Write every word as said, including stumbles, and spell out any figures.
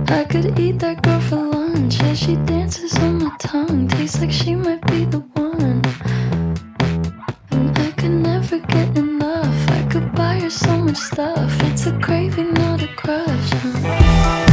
I could eat that girl for lunch. Yeah, she dances on my tongue. Tastes like she might be the one. And I could never get enough. I could buy her so much stuff. It's a craving, not a crush. Huh?